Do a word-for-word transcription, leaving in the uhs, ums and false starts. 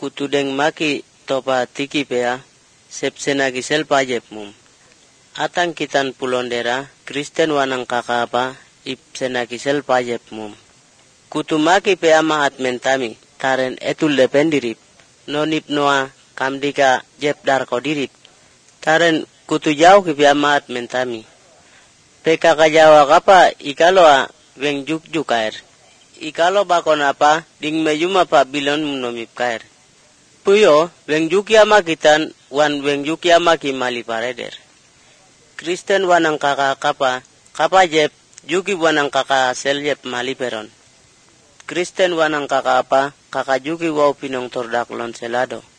kutudeng maki topa tiki pea sepsena gisel pajep mum. Atang kitan pulondera Kristen wanang kakapa ipsena gisel pajep mum. Kutumaki pea mahat mentami taren etul dependirip. Nonip noa kamdika jep darko dirip. Taren kutu jauh ki pea mahat mentami. Peka kajawa kapa ikaloa weng juk juk air. Ikalo bakon apa ding mejuma pa bilon munomip kair. Puyo weng juk yama kitan wan weng juk yama ki mali pareder. Kristen wanang kaka kapa kapa jep juki wanang kaka sel jep mali peron. Kristen wanang kaka apa kaka juki wau pinong tordak lon selado.